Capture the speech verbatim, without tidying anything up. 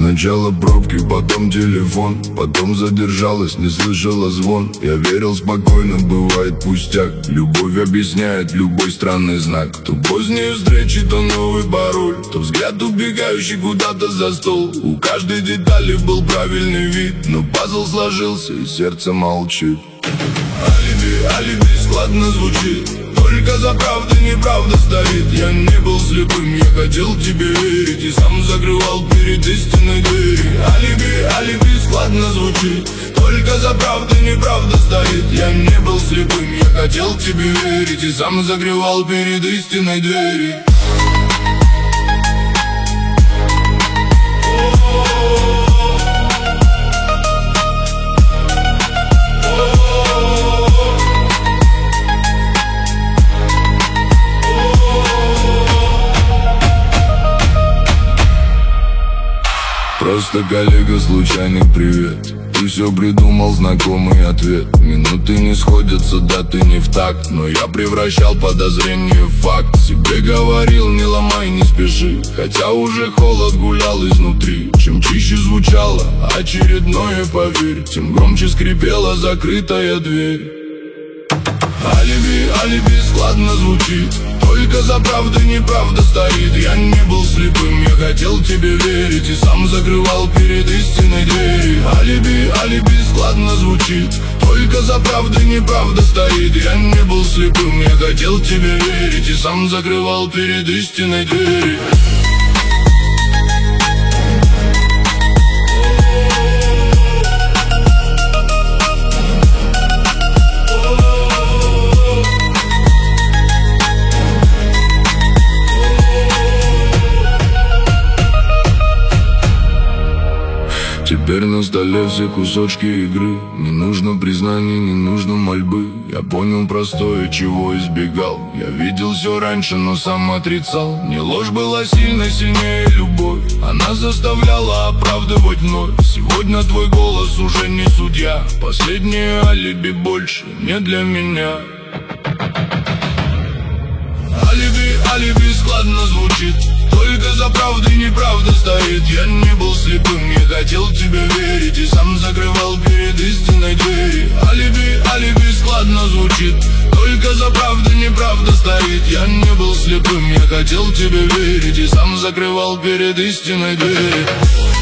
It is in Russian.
Сначала пробки, потом телефон, потом задержалась, не слышала звон. Я верил спокойно, бывает пустяк. Любовь объясняет любой странный знак. То поздние встречи, то новый пароль, то взгляд убегающий куда-то за стол. У каждой детали был правильный вид, но пазл сложился и сердце молчит. Алиби, алиби складно звучит, только за правдой неправда стоит. Я не был слепым, я хотел тебе верить, и сам закрывал перед истиной двери. Алиби, алиби складно звучит, только за правдой неправда стоит. Я не был слепым, я хотел тебе верить, и сам закрывал перед истиной двери. Просто коллега, случайный привет. Ты все придумал, знакомый ответ. Минуты не сходятся, даты не в такт, но я превращал подозрение в факт. Себе говорил, не ломай, не спеши, хотя уже холод гулял изнутри. Чем чище звучало очередное, поверь, тем громче скрипела закрытая дверь. Алиби, алиби складно звучит, только за правдой неправда стоит. Я не был слепым, я хотел тебе верить, и сам закрывал перед истиной двери. Алиби, алиби складно звучит, только за правдой неправда стоит. Я не был слепым, я хотел тебе верить, и сам закрывал перед истиной двери. Теперь на столе все кусочки игры. Не нужно признаний, не нужно мольбы. Я понял простое, чего избегал. Я видел все раньше, но сам отрицал. Не ложь была сильной, сильнее любовь. Она заставляла оправдывать вновь. Сегодня твой голос уже не судья. Последнее алиби больше не для меня. Алиби, алиби складно звучит, только за правдой неправда стоит. Я не был слепым, я хотел тебе верить, и сам закрывал перед истиной двери. Алиби, алиби складно звучит, только за правдой неправда стоит. Я не был слепым, я хотел тебе верить, и сам закрывал перед истиной двери.